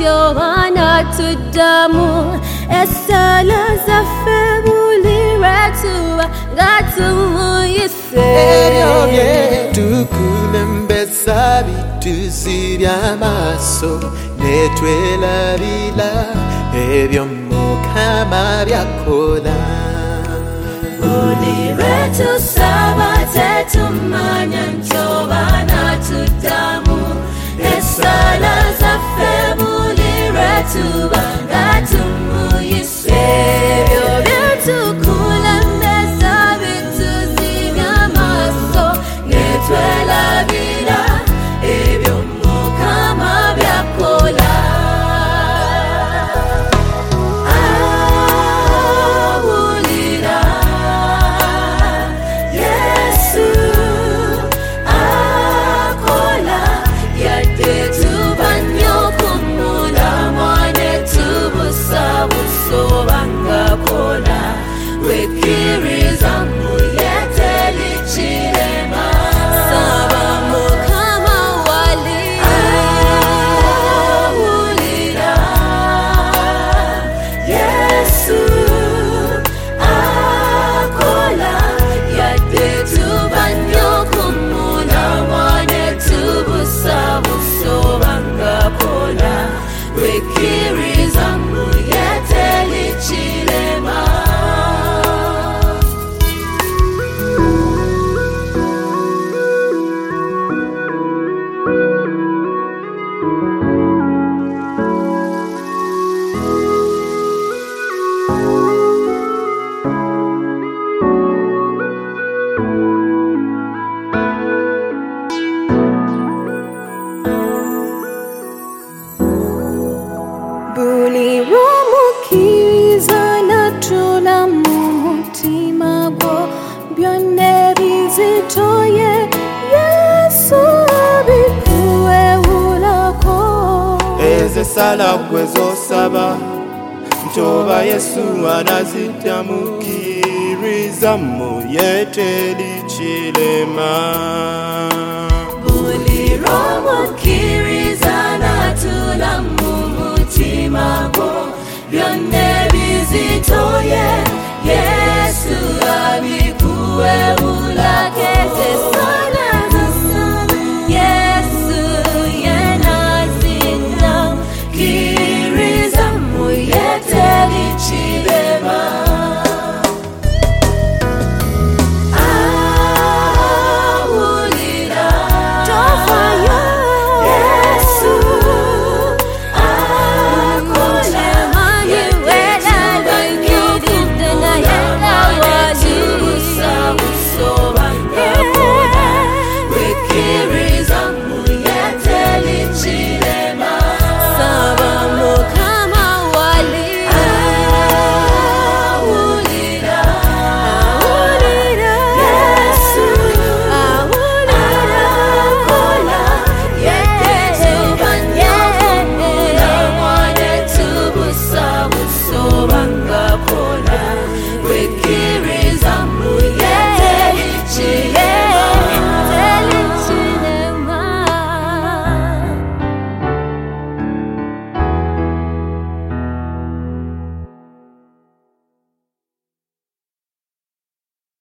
Yohana tudamu esala zaffe buliretuba gatumuyise tukulembesa bitusi by'amaaso netwelabira ebyo Mukama byakola buliretusaba tetumanya Yohana tudamu esala zaffe buliretuba gatumuyise ebyo byetukulembesa bitusi by'amaaso netwelabira ebyo Mukama byakola awulira Yesu akola yadde tubanya okumulamwa ne tubusabusoba ng'akola wekkiriza muyete likirema saba Mukama wali awulira Yesu akola yadde tubanya okumulamwa ne tubusabusoba ng'akola wekkiriza muyete likirema buli lw'omukkiriza n'atuula mu mutima gwo byonna ebizitoye Yesu abikuwewulako ezo essala gwe z'osaba nti oba Yesu anaziddamu kkiriza muyete likirema buli lw'omukkiriza